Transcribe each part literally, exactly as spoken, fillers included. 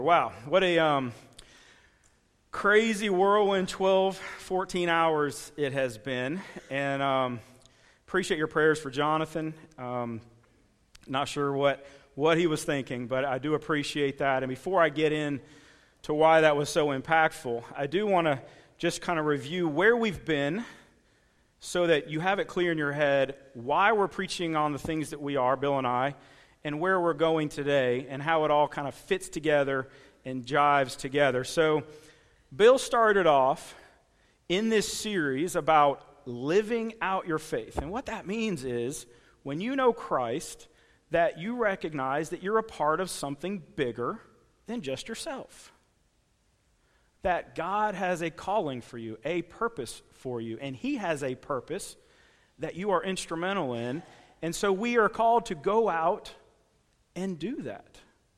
Wow, what a um, crazy whirlwind twelve, fourteen hours it has been. And um, appreciate your prayers for Jonathan. Um, not sure what, what he was thinking, but I do appreciate that. And before I get in to why that was so impactful, I do want to just kind of review where we've been so that you have it clear in your head why we're preaching on the things that we are, Bill and I, and where we're going today, and how it all kind of fits together and jives together. So, Bill started off in this series about living out your faith. And what that means is, when you know Christ, that you recognize that you're a part of something bigger than just yourself. That God has a calling for you, a purpose for you, and He has a purpose that you are instrumental in. And so we are called to go out and do that.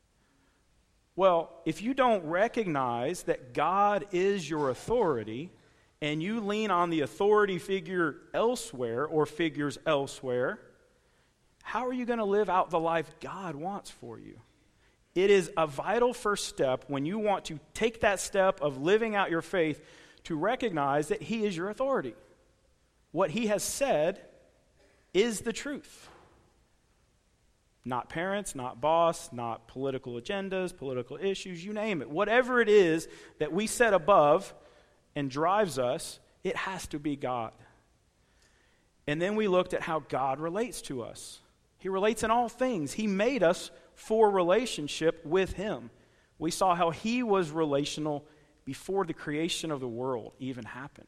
Well, if you don't recognize that God is your authority, and you lean on the authority figure elsewhere or figures elsewhere, how are you going to live out the life God wants for you? It is a vital first step when you want to take that step of living out your faith to recognize that He is your authority. What He has said is the truth. Not parents, not boss, not political agendas, political issues, you name it. Whatever it is that we set above and drives us, it has to be God. And then we looked at how God relates to us. He relates in all things. He made us for relationship with Him. We saw how He was relational before the creation of the world even happened.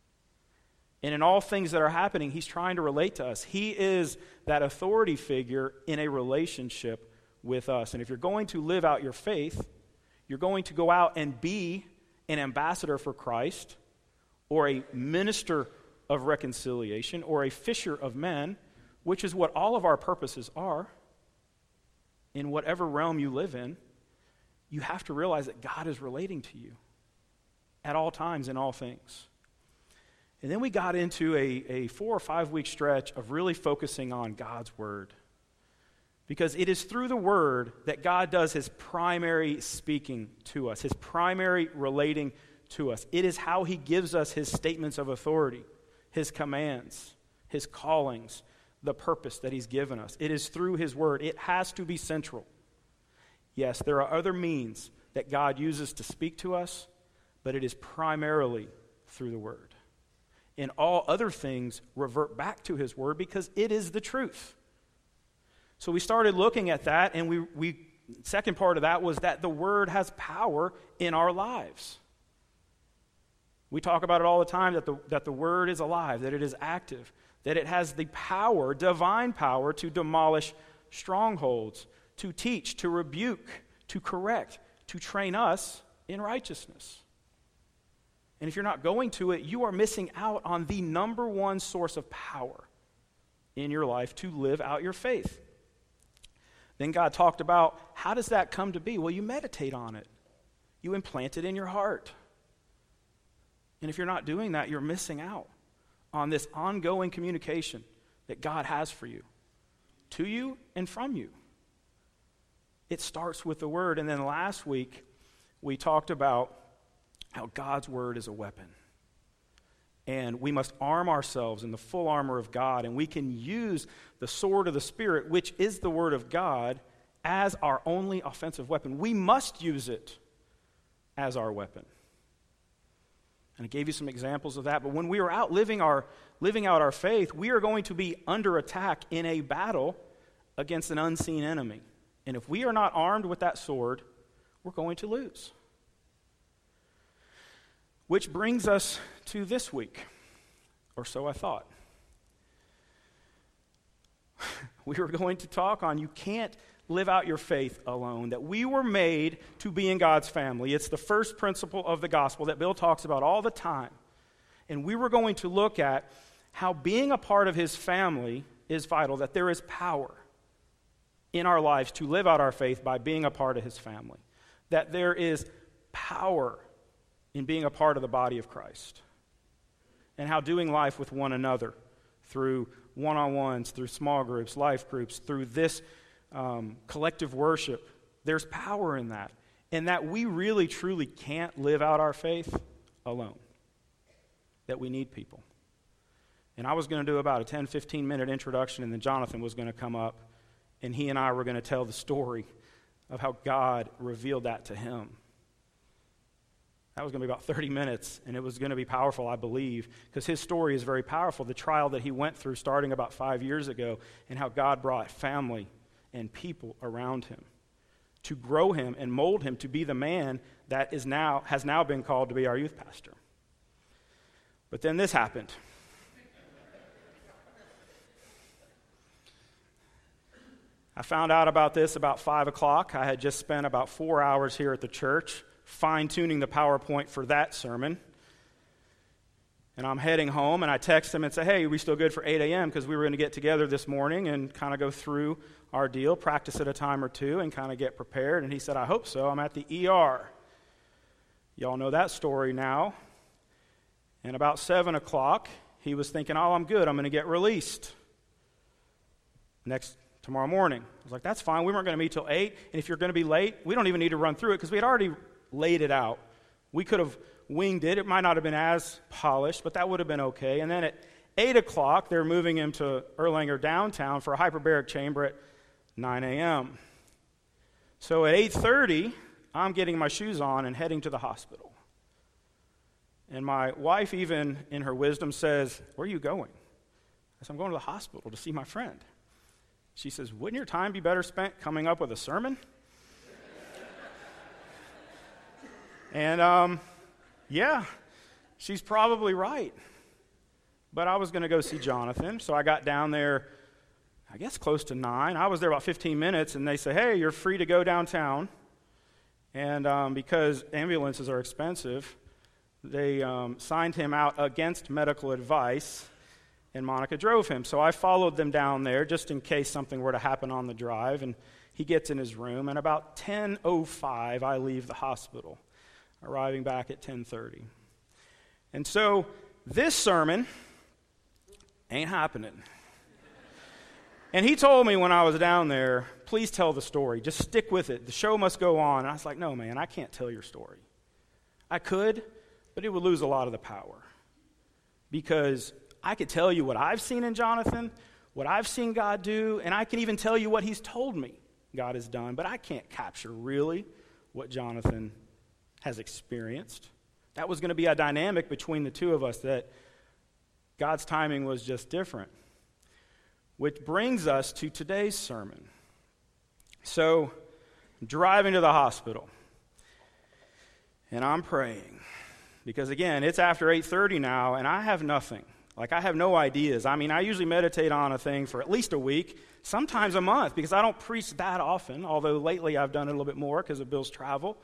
And in all things that are happening, He's trying to relate to us. He is that authority figure in a relationship with us. And if you're going to live out your faith, you're going to go out and be an ambassador for Christ, or a minister of reconciliation, or a fisher of men, which is what all of our purposes are. In whatever realm you live in, you have to realize that God is relating to you at all times in all things. And then we got into a, a four or five week stretch of really focusing on God's Word. Because it is through the Word that God does His primary speaking to us, His primary relating to us. It is how He gives us His statements of authority, His commands, His callings, the purpose that He's given us. It is through His Word. It has to be central. Yes, there are other means that God uses to speak to us, but it is primarily through the Word. And all other things revert back to His Word because it is the truth. So we started looking at that, and we, we second part of that was that the Word has power in our lives. We talk about it all the time, that the, that the Word is alive, that it is active, that it has the power, divine power, to demolish strongholds, to teach, to rebuke, to correct, to train us in righteousness. And if you're not going to it, you are missing out on the number one source of power in your life to live out your faith. Then God talked about, how does that come to be? Well, you meditate on it. You implant it in your heart. And if you're not doing that, you're missing out on this ongoing communication that God has for you, to you and from you. It starts with the Word. And then last week, we talked about how God's Word is a weapon. And we must arm ourselves in the full armor of God, and we can use the sword of the Spirit, which is the Word of God, as our only offensive weapon. We must use it as our weapon. And I gave you some examples of that, but when we are out living our living out our faith, we are going to be under attack in a battle against an unseen enemy. And if we are not armed with that sword, we're going to lose. Which brings us to this week, or so I thought. We were going to talk on you can't live out your faith alone, that we were made to be in God's family. It's the first principle of the gospel that Bill talks about all the time. And we were going to look at how being a part of His family is vital, that there is power in our lives to live out our faith by being a part of His family, that there is power in being a part of the body of Christ, and how doing life with one another through one-on-ones, through small groups, life groups, through this um, collective worship, there's power in that. and that we really, truly can't live out our faith alone, that we need people. And I was going to do about a ten, fifteen minute introduction, and then Jonathan was going to come up, and he and I were going to tell the story of how God revealed that to him. That was going to be about thirty minutes, and it was going to be powerful, I believe, because his story is very powerful, the trial that he went through starting about five years ago, and how God brought family and people around him to grow him and mold him to be the man that is now has now been called to be our youth pastor. But then this happened. I found out about this about five o'clock. I had just spent about four hours here at the church fine-tuning the PowerPoint for that sermon. And I'm heading home, and I text him and say, hey, are we still good for eight a.m.? Because we were going to get together this morning and kind of go through our deal, practice it a time or two, and kind of get prepared. And he said, I hope so. I'm at the E R. Y'all know that story now. And about seven o'clock, he was thinking, oh, I'm good. I'm going to get released next tomorrow morning. I was like, that's fine. We weren't going to meet till eight. And if you're going to be late, we don't even need to run through it because we had already laid it out. We could have winged it. It might not have been as polished, but that would have been okay. And then at eight o'clock, they're moving him to Erlanger downtown for a hyperbaric chamber at nine a.m. So at eight thirty, I'm getting my shoes on and heading to the hospital. And my wife, even in her wisdom, says, where are you going? I said, I'm going to the hospital to see my friend. She says, wouldn't your time be better spent coming up with a sermon? And, um, yeah, she's probably right. But I was going to go see Jonathan, so I got down there, I guess, close to nine. I was there about fifteen minutes, and they say, hey, you're free to go downtown. And um, because ambulances are expensive, they um, signed him out against medical advice, and Monica drove him. So I followed them down there just in case something were to happen on the drive, and he gets in his room, and about ten oh five, I leave the hospital, arriving back at ten thirty. And so this sermon ain't happening. And he told me when I was down there, please tell the story. Just stick with it. The show must go on. And I was like, no, man, I can't tell your story. I could, but it would lose a lot of the power. Because I could tell you what I've seen in Jonathan, what I've seen God do, and I can even tell you what he's told me God has done. But I can't capture really what Jonathan has experienced. That was going to be a dynamic between the two of us that God's timing was just different. Which brings us to today's sermon. So, I'm driving to the hospital, and I'm praying. Because again, it's after eight thirty now, and I have nothing. Like, I have no ideas. I mean, I usually meditate on a thing for at least a week, sometimes a month, because I don't preach that often, although lately I've done it a little bit more because of Bill's travel.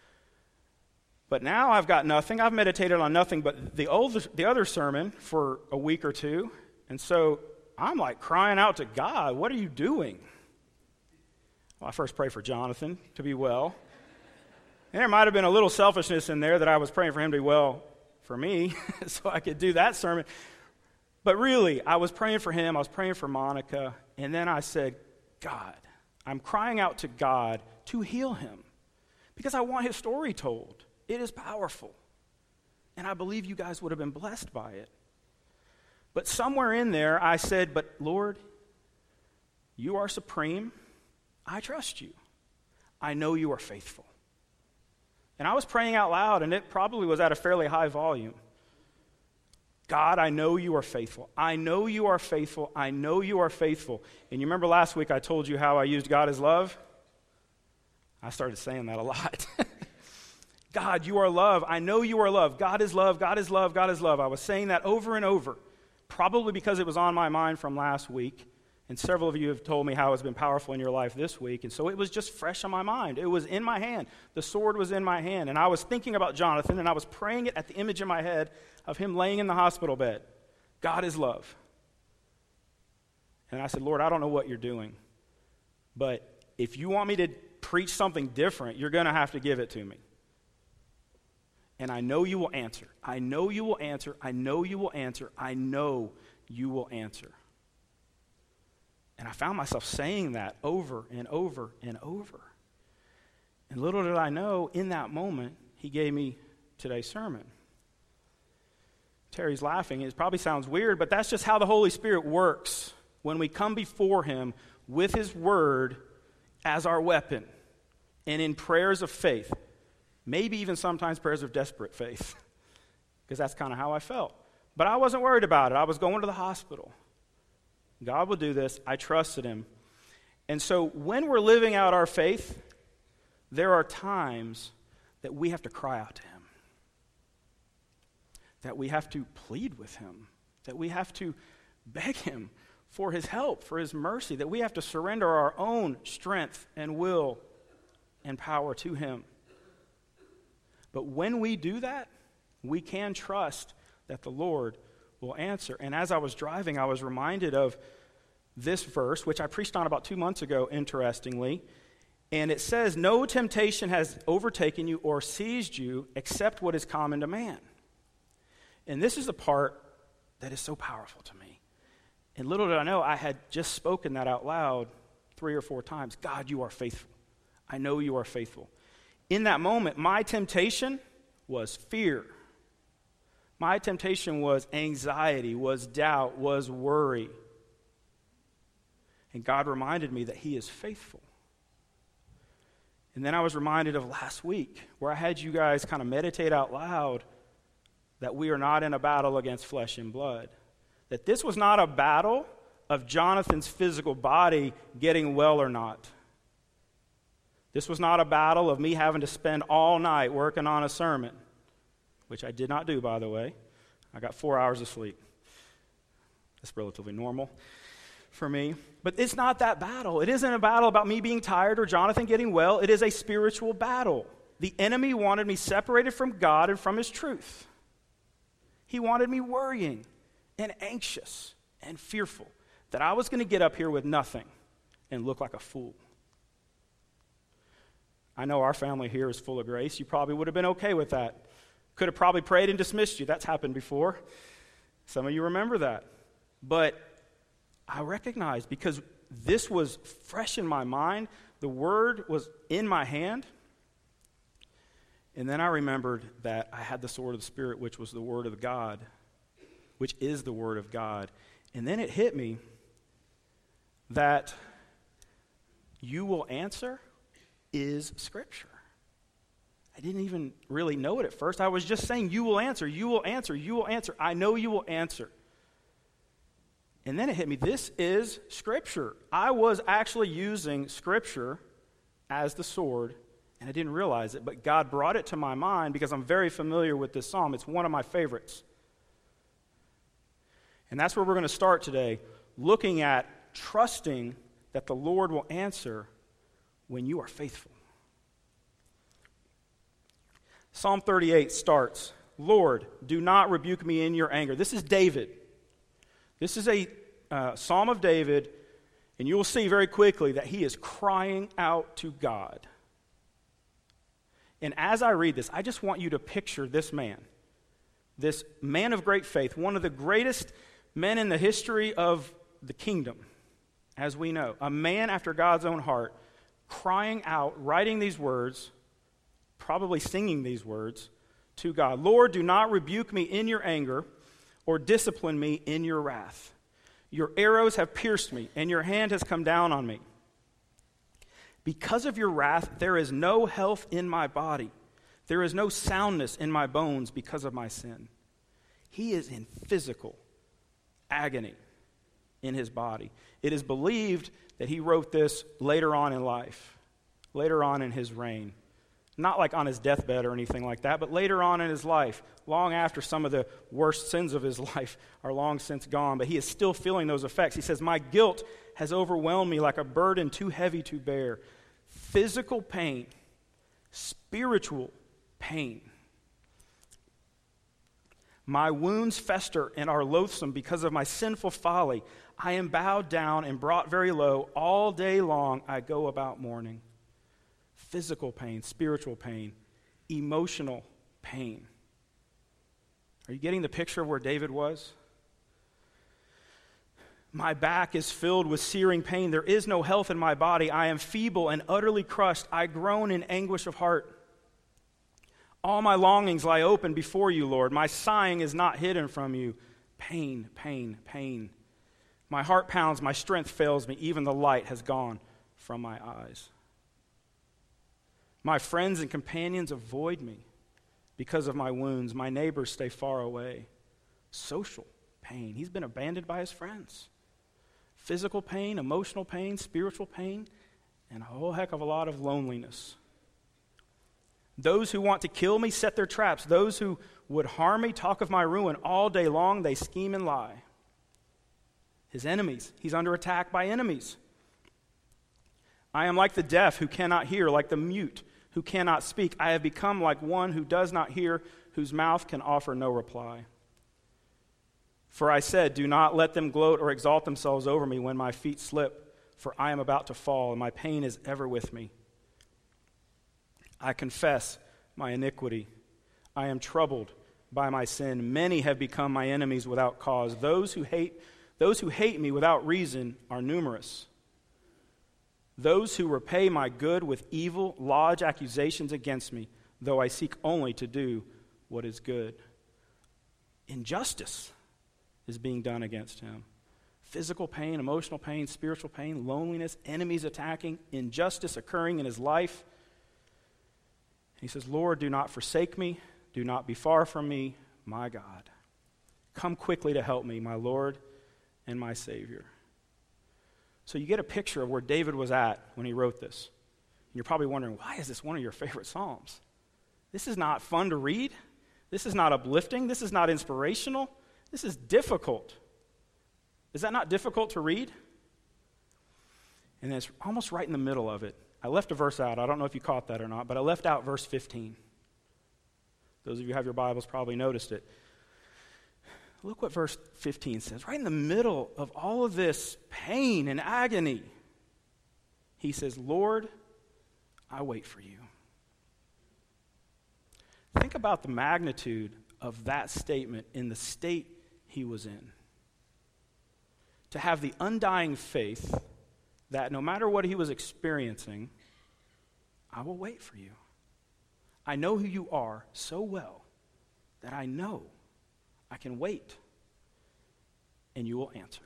But now I've got nothing. I've meditated on nothing but the, old, the other sermon for a week or two, and so I'm like crying out to God, what are you doing? Well, I first pray for Jonathan to be well. And there might have been a little selfishness in there that I was praying for him to be well for me so I could do that sermon. But really, I was praying for him, I was praying for Monica, and then I said, God, I'm crying out to God to heal him because I want his story told. It is powerful. And I believe you guys would have been blessed by it. But somewhere in there, I said, but Lord, you are supreme. I trust you. I know you are faithful. And I was praying out loud, and it probably was at a fairly high volume. God, I know you are faithful. I know you are faithful. I know you are faithful. And you remember last week I told you how I used God as love? I started saying that a lot. God, you are love. I know you are love. God is love. God is love. God is love. I was saying that over and over. Probably because it was on my mind from last week, and several of you have told me how it's been powerful in your life this week, and so it was just fresh on my mind. It was in my hand. The sword was in my hand, and I was thinking about Jonathan, and I was praying it at the image in my head of him laying in the hospital bed. God is love. And I said, Lord, I don't know what you're doing, but if you want me to preach something different, you're going to have to give it to me. And I know you will answer. I know you will answer. I know you will answer. I know you will answer. And I found myself saying that over and over and over. And little did I know, in that moment, he gave me today's sermon. Terry's laughing. It probably sounds weird, but that's just how the Holy Spirit works when we come before him with his word as our weapon and in prayers of faith, maybe even sometimes prayers of desperate faith, because that's kind of how I felt. But I wasn't worried about it. I was going to the hospital. God will do this. I trusted him. And so when we're living out our faith, there are times that we have to cry out to him, that we have to plead with him, that we have to beg him for his help, for his mercy, that we have to surrender our own strength and will and power to him. But when we do that, we can trust that the Lord will answer. And as I was driving, I was reminded of this verse, which I preached on about two months ago, interestingly. And it says, "No temptation has overtaken you or seized you except what is common to man." And this is the part that is so powerful to me. And little did I know, I had just spoken that out loud three or four times. God, you are faithful. I know you are faithful. In that moment, my temptation was fear. My temptation was anxiety, was doubt, was worry. And God reminded me that he is faithful. And then I was reminded of last week where I had you guys kind of meditate out loud that we are not in a battle against flesh and blood. That this was not a battle of Jonathan's physical body getting well or not. This was not a battle of me having to spend all night working on a sermon, which I did not do, by the way. I got four hours of sleep. That's relatively normal for me. But it's not that battle. It isn't a battle about me being tired or Jonathan getting well. It is a spiritual battle. The enemy wanted me separated from God and from his truth. He wanted me worrying and anxious and fearful that I was going to get up here with nothing and look like a fool. I know our family here is full of grace. You probably would have been okay with that. Could have probably prayed and dismissed you. That's happened before. Some of you remember that. But I recognized, because this was fresh in my mind, the word was in my hand, and then I remembered that I had the sword of the Spirit, which was the word of God, which is the word of God. And then it hit me that you will answer is Scripture. I didn't even really know it at first. I was just saying, you will answer, you will answer, you will answer. I know you will answer. And then it hit me, this is Scripture. I was actually using Scripture as the sword, and I didn't realize it, but God brought it to my mind because I'm very familiar with this psalm. It's one of my favorites. And that's where we're going to start today, looking at trusting that the Lord will answer when you are faithful. Psalm thirty-eight starts, "Lord, do not rebuke me in your anger." This is David. This is a uh, Psalm of David, and you will see very quickly that he is crying out to God. And as I read this, I just want you to picture this man, this man of great faith, one of the greatest men in the history of the kingdom, as we know, a man after God's own heart, crying out, writing these words, probably singing these words to God. "Lord, do not rebuke me in your anger or discipline me in your wrath. Your arrows have pierced me, and your hand has come down on me. Because of your wrath, there is no health in my body. There is no soundness in my bones because of my sin." He is in physical agony in his body. It is believed that he wrote this later on in life, later on in his reign. Not like on his deathbed or anything like that, but later on in his life, long after some of the worst sins of his life are long since gone, but he is still feeling those effects. He says, "My guilt has overwhelmed me like a burden too heavy to bear." Physical pain, spiritual pain. "My wounds fester and are loathsome because of my sinful folly. I am bowed down and brought very low. All day long I go about mourning." Physical pain, spiritual pain, emotional pain. Are you getting the picture of where David was? My back is filled with searing pain. There is no health in my body. I am feeble and utterly crushed. I groan in anguish of heart. All my longings lie open before you, Lord. My sighing is not hidden from you. Pain, pain, pain. My heart pounds, my strength fails me. Even the light has gone from my eyes. My friends and companions avoid me because of my wounds. My neighbors stay far away. Social pain. He's been abandoned by his friends. Physical pain, emotional pain, spiritual pain, and a whole heck of a lot of loneliness. Those who want to kill me set their traps. Those who would harm me talk of my ruin. All day long they scheme and lie. His enemies. He's under attack by enemies. I am like the deaf who cannot hear, like the mute who cannot speak. I have become like one who does not hear, whose mouth can offer no reply. For I said, do not let them gloat or exalt themselves over me when my feet slip, for I am about to fall, and my pain is ever with me. I confess my iniquity. I am troubled by my sin. Many have become my enemies without cause. Those who hate, those who hate me without reason are numerous. Those who repay my good with evil lodge accusations against me, though I seek only to do what is good. Injustice is being done against him. Physical pain, emotional pain, spiritual pain, loneliness, enemies attacking, injustice occurring in his life. He says, Lord, do not forsake me. Do not be far from me, my God. Come quickly to help me, my Lord and my Savior. So you get a picture of where David was at when he wrote this. And you're probably wondering, why is this one of your favorite Psalms? This is not fun to read. This is not uplifting. This is not inspirational. This is difficult. Is that not difficult to read? And it's almost right in the middle of it. I left a verse out. I don't know if you caught that or not, but I left out verse fifteen. Those of you who have your Bibles probably noticed it. Look what verse fifteen says. Right in the middle of all of this pain and agony, he says, Lord, I wait for you. Think about the magnitude of that statement in the state he was in. To have the undying faith that no matter what he was experiencing, I will wait for you. I know who you are so well that I know I can wait and you will answer.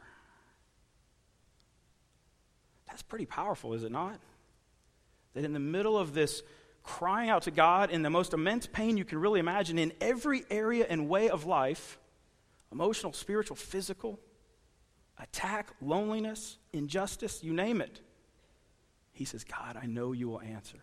That's pretty powerful, is it not? That in the middle of this crying out to God in the most immense pain you can really imagine in every area and way of life, emotional, spiritual, physical, attack, loneliness, injustice, you name it. He says, God, I know you will answer.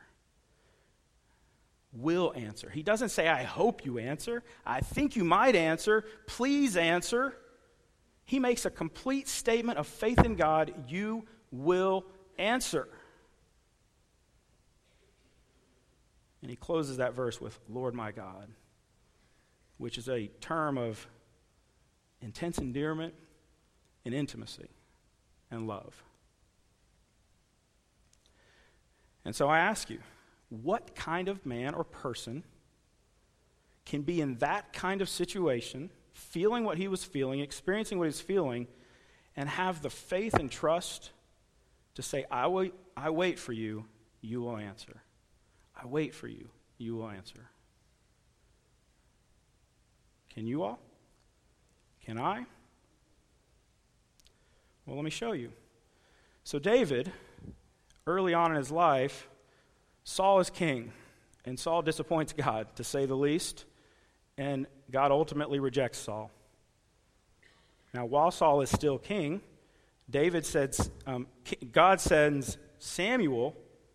Will answer. He doesn't say, I hope you answer. I think you might answer. Please answer. He makes a complete statement of faith in God. You will answer. And he closes that verse with, Lord my God, which is a term of intense endearment and intimacy and love. And so I ask you, what kind of man or person can be in that kind of situation, feeling what he was feeling, experiencing what he's feeling, and have the faith and trust to say, I wait, I wait for you, you will answer. I wait for you, you will answer. Can you all? Can I? Well, let me show you. So David, early on in his life, Saul is king, and Saul disappoints God, to say the least, and God ultimately rejects Saul. Now, while Saul is still king, David says, um, God sends Samuel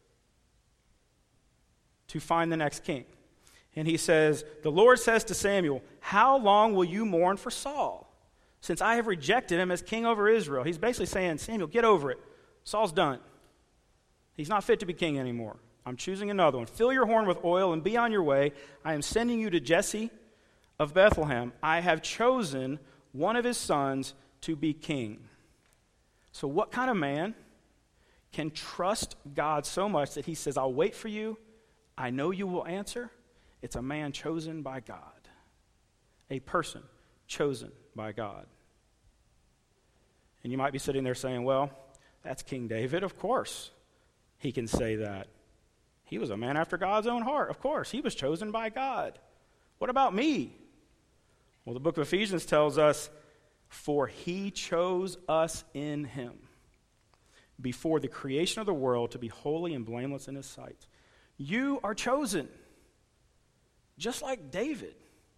to find the next king. And he says, the Lord says to Samuel, how long will you mourn for Saul, since I have rejected him as king over Israel? He's basically saying, Samuel, get over it. Saul's done. He's not fit to be king anymore. I'm choosing another one. Fill your horn with oil and be on your way. I am sending you to Jesse of Bethlehem. I have chosen one of his sons to be king. So what kind of man can trust God so much that he says, I'll wait for you, I know you will answer? It's a man chosen by God, a person chosen by God. And you might be sitting there saying, well, that's King David. Of course he can say that. He was a man after God's own heart. Of course, he was chosen by God. What about me? Well, the book of Ephesians tells us, for he chose us in him before the creation of the world to be holy and blameless in his sight. You are chosen, just like David.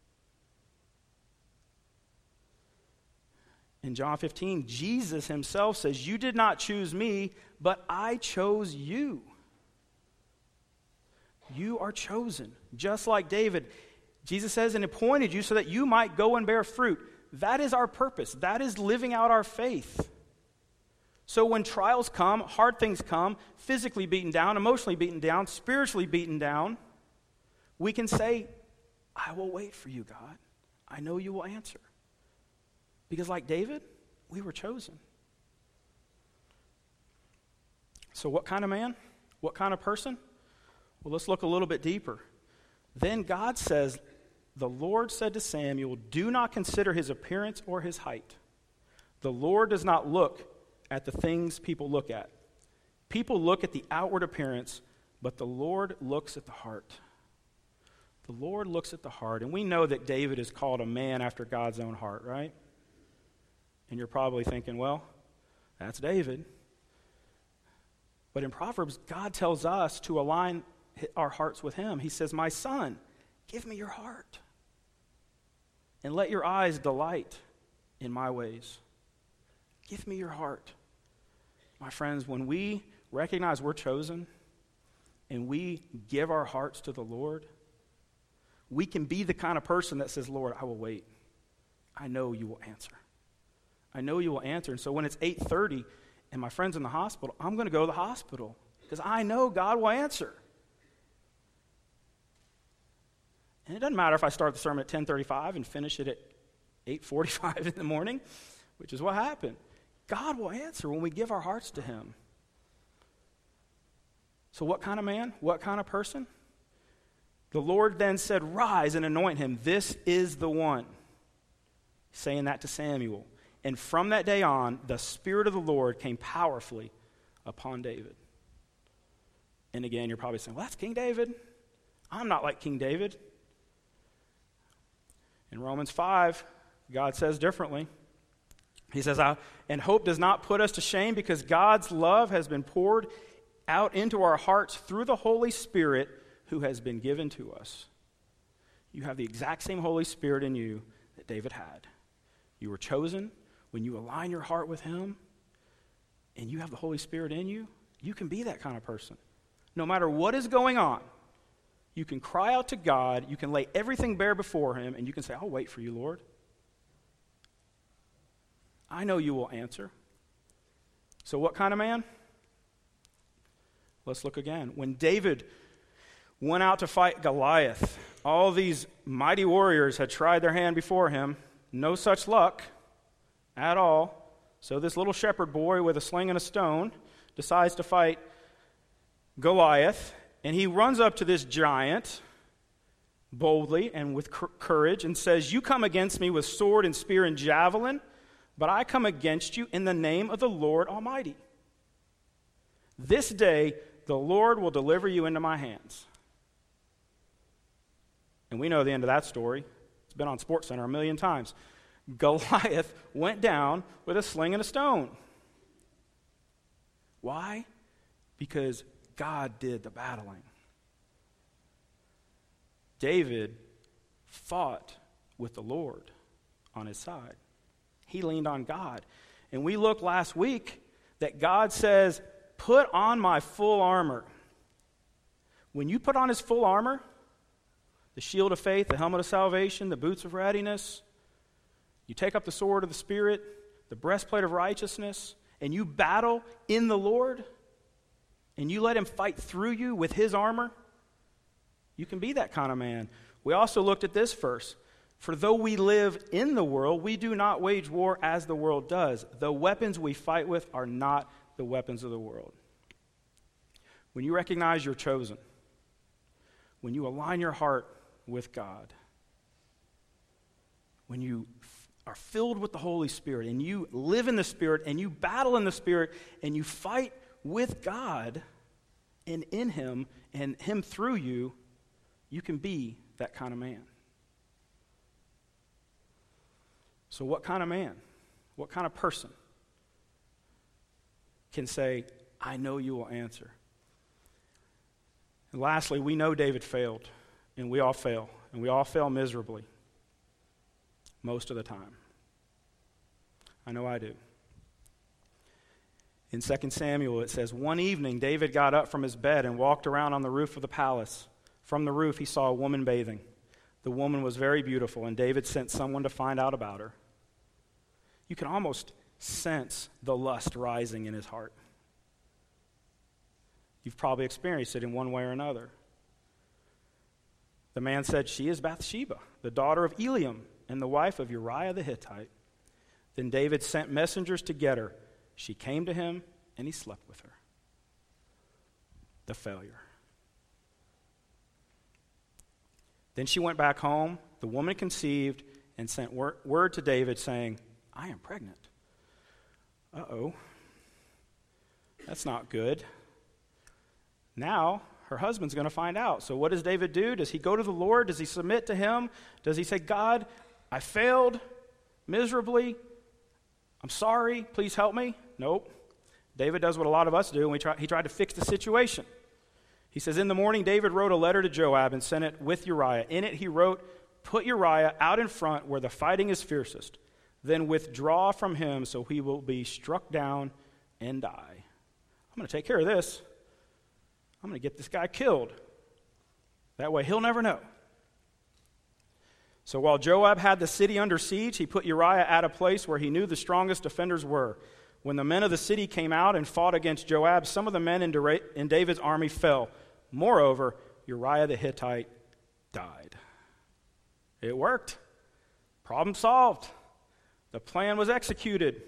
In John fifteen, Jesus himself says, you did not choose me, but I chose you. You are chosen, just like David. Jesus says, and appointed you so that you might go and bear fruit. That is our purpose. That is living out our faith. So when trials come, hard things come, physically beaten down, emotionally beaten down, spiritually beaten down, we can say, I will wait for you, God. I know you will answer. Because like David, we were chosen. So what kind of man? What kind of person? Well, let's look a little bit deeper. Then God says, the Lord said to Samuel, do not consider his appearance or his height. The Lord does not look at the things people look at. People look at the outward appearance, but the Lord looks at the heart. The Lord looks at the heart. And we know that David is called a man after God's own heart, right? And you're probably thinking, well, that's David. But in Proverbs, God tells us to align our hearts with him. He says, my son, give me your heart. And let your eyes delight in my ways. Give me your heart. My friends, when we recognize we're chosen and we give our hearts to the Lord, we can be the kind of person that says, Lord, I will wait. I know you will answer. I know you will answer. And so when it's eight thirty and my friend's in the hospital, I'm going to go to the hospital because I know God will answer. And it doesn't matter if I start the sermon at ten thirty-five and finish it at eight forty-five in the morning, which is what happened. God will answer when we give our hearts to him. So what kind of man? What kind of person? The Lord then said, rise and anoint him. This is the one. Saying that to Samuel. And from that day on, the Spirit of the Lord came powerfully upon David. And again, you're probably saying, well, that's King David. I'm not like King David. In Romans five, God says differently. He says, and hope does not put us to shame because God's love has been poured out into our hearts through the Holy Spirit who has been given to us. You have the exact same Holy Spirit in you that David had. You were chosen. When you align your heart with him and you have the Holy Spirit in you, you can be that kind of person. No matter what is going on, you can cry out to God, you can lay everything bare before him, and you can say, I'll wait for you, Lord. I know you will answer. So what kind of man? Let's look again. When David went out to fight Goliath, all these mighty warriors had tried their hand before him. No such luck at all. So this little shepherd boy with a sling and a stone decides to fight Goliath. And he runs up to this giant boldly and with courage and says, you come against me with sword and spear and javelin, but I come against you in the name of the Lord Almighty. This day the Lord will deliver you into my hands. And we know the end of that story. It's been on SportsCenter a million times. Goliath went down with a sling and a stone. Why? Because God did the battling. David fought with the Lord on his side. He leaned on God. And we looked last week that God says, put on my full armor. When you put on his full armor, the shield of faith, the helmet of salvation, the boots of readiness, you take up the sword of the Spirit, the breastplate of righteousness, and you battle in the Lord, and you let him fight through you with his armor, you can be that kind of man. We also looked at this verse. For though we live in the world, we do not wage war as the world does. The weapons we fight with are not the weapons of the world. When you recognize you're chosen, when you align your heart with God, when you f- are filled with the Holy Spirit and you live in the Spirit and you battle in the Spirit and you fight with God and in Him and Him through you, you can be that kind of man. So what kind of man, what kind of person can say, I know you will answer? And lastly, we know David failed, and we all fail, and we all fail miserably most of the time. I know I do. In Second Samuel, it says, one evening David got up from his bed and walked around on the roof of the palace. From the roof, he saw a woman bathing. The woman was very beautiful, and David sent someone to find out about her. You can almost sense the lust rising in his heart. You've probably experienced it in one way or another. The man said, she is Bathsheba, the daughter of Eliam, and the wife of Uriah the Hittite. Then David sent messengers to get her. She came to him, and he slept with her. The failure. Then she went back home. The woman conceived and sent wor- word to David saying, I am pregnant. Uh-oh. That's not good. Now, her husband's going to find out. So what does David do? Does he go to the Lord? Does he submit to him? Does he say, God, I failed miserably. I'm sorry. Please help me. Nope. David does what a lot of us do, and we try, he tried to fix the situation. He says, in the morning, David wrote a letter to Joab and sent it with Uriah. In it, he wrote, put Uriah out in front where the fighting is fiercest. Then withdraw from him so he will be struck down and die. I'm going to take care of this. I'm going to get this guy killed. That way he'll never know. So while Joab had the city under siege, he put Uriah at a place where he knew the strongest defenders were. When the men of the city came out and fought against Joab, some of the men in David's army fell. Moreover, Uriah the Hittite died. It worked. Problem solved. The plan was executed.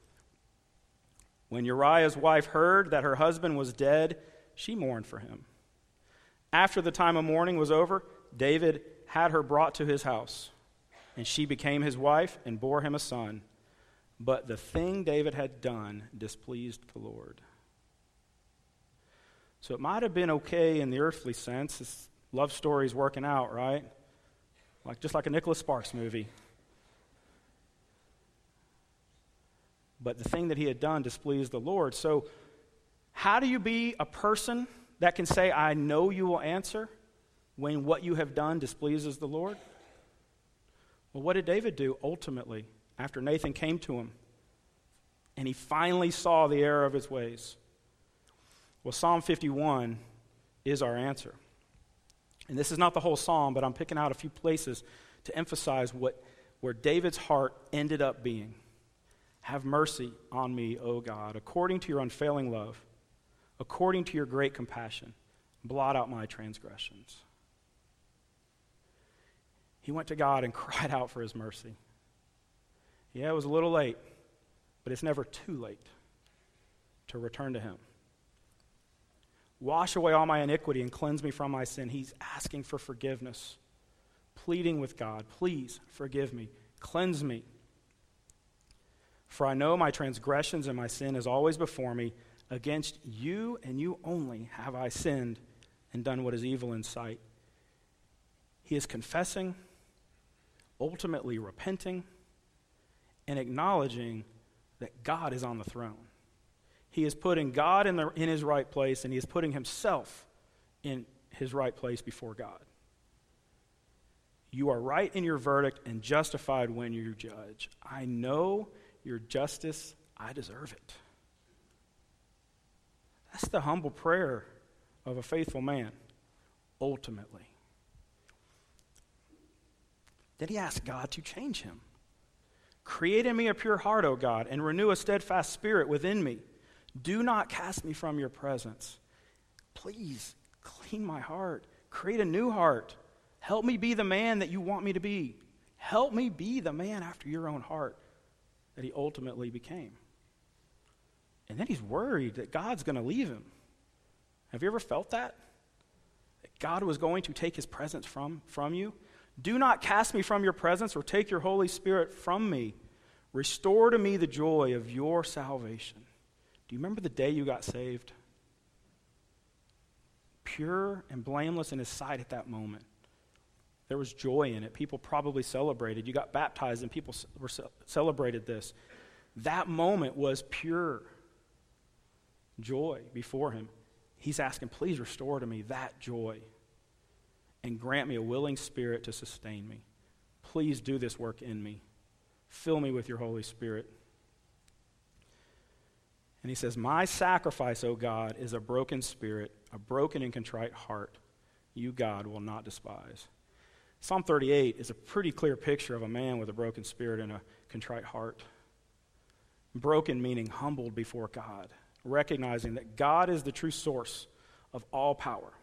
When Uriah's wife heard that her husband was dead, she mourned for him. After the time of mourning was over, David had her brought to his house, and she became his wife and bore him a son. But the thing David had done displeased the Lord. So it might have been okay in the earthly sense. This love story's working out, right? Like just like a Nicholas Sparks movie. But the thing that he had done displeased the Lord. So how do you be a person that can say, I know you will answer, when what you have done displeases the Lord? Well, what did David do ultimately after Nathan came to him and he finally saw the error of his ways? Well, Psalm fifty-one is our answer. And this is not the whole psalm, but I'm picking out a few places to emphasize what where David's heart ended up being. Have mercy on me, O God, according to your unfailing love, according to your great compassion. Blot out my transgressions. He went to God and cried out for his mercy. Yeah, it was a little late, but it's never too late to return to him. Wash away all my iniquity and cleanse me from my sin. He's asking for forgiveness, pleading with God, please forgive me, cleanse me. For I know my transgressions and my sin is always before me. Against you and you only have I sinned and done what is evil in sight. He is confessing, ultimately repenting, and acknowledging that God is on the throne. He is putting God in, the, in his right place, and he is putting himself in his right place before God. You are right in your verdict and justified when you judge. I know your justice, I deserve it. That's the humble prayer of a faithful man, ultimately. Then he asked God to change him. Create in me a pure heart, O God, and renew a steadfast spirit within me. Do not cast me from your presence. Please, clean my heart. Create a new heart. Help me be the man that you want me to be. Help me be the man after your own heart that he ultimately became. And then he's worried that God's going to leave him. Have you ever felt that? That God was going to take his presence from, from you? Do not cast me from your presence or take your Holy Spirit from me. Restore to me the joy of your salvation. Do you remember the day you got saved? Pure and blameless in his sight at that moment. There was joy in it. People probably celebrated. You got baptized and people were celebrated this. That moment was pure joy before him. He's asking, please restore to me that joy and grant me a willing spirit to sustain me. Please do this work in me. Fill me with your Holy Spirit. And he says, my sacrifice, O God, is a broken spirit, a broken and contrite heart. You, God, will not despise. Psalm thirty-eight is a pretty clear picture of a man with a broken spirit and a contrite heart. Broken meaning humbled before God, recognizing that God is the true source of all power.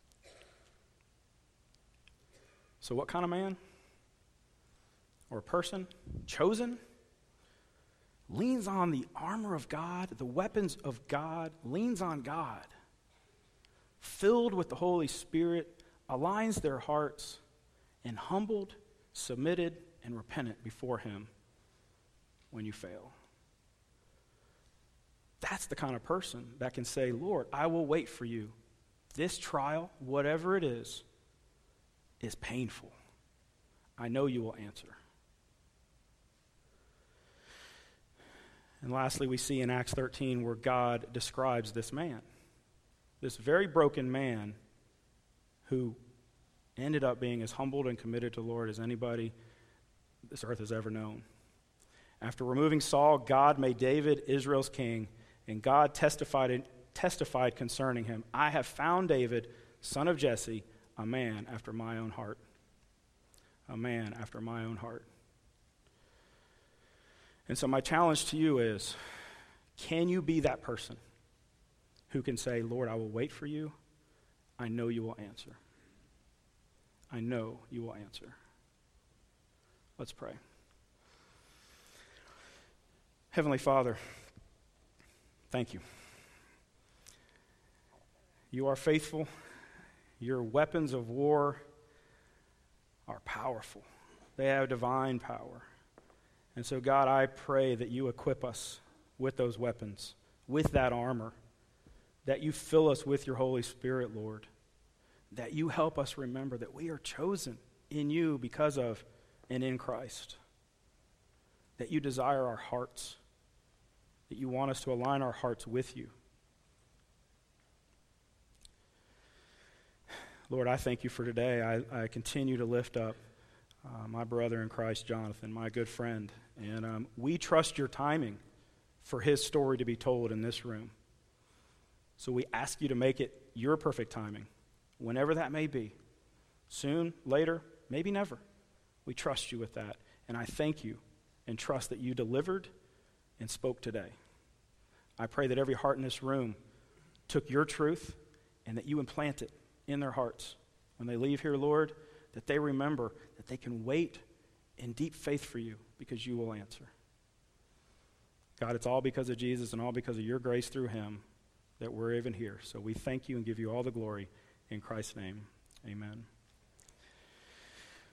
So what kind of man or a person chosen leans on the armor of God, the weapons of God, leans on God, filled with the Holy Spirit, aligns their hearts, and humbled, submitted, and repentant before him when you fail. That's the kind of person that can say, Lord, I will wait for you. This trial, whatever it is, is painful. I know you will answer. And lastly, we see in Acts thirteen where God describes this man, this very broken man who ended up being as humbled and committed to the Lord as anybody this earth has ever known. After removing Saul, God made David Israel's king, and God testified, testified concerning him, I have found David, son of Jesse, a man after my own heart. A man after my own heart. And so my challenge to you is, can you be that person who can say, Lord, I will wait for you. I know you will answer. I know you will answer. Let's pray. Heavenly Father, thank you. You are faithful. Your weapons of war are powerful. They have divine power. And so, God, I pray that you equip us with those weapons, with that armor, that you fill us with your Holy Spirit, Lord, that you help us remember that we are chosen in you because of and in Christ, that you desire our hearts, that you want us to align our hearts with you. Lord, I thank you for today. I, I continue to lift up uh, my brother in Christ, Jonathan, my good friend. And um, we trust your timing for his story to be told in this room. So we ask you to make it your perfect timing, whenever that may be. Soon, later, maybe never. We trust you with that. And I thank you and trust that you delivered and spoke today. I pray that every heart in this room took your truth and that you implant it in their hearts. When they leave here, Lord, that they remember that they can wait in deep faith for you because you will answer. God, it's all because of Jesus and all because of your grace through him that we're even here. So we thank you and give you all the glory in Christ's name. Amen.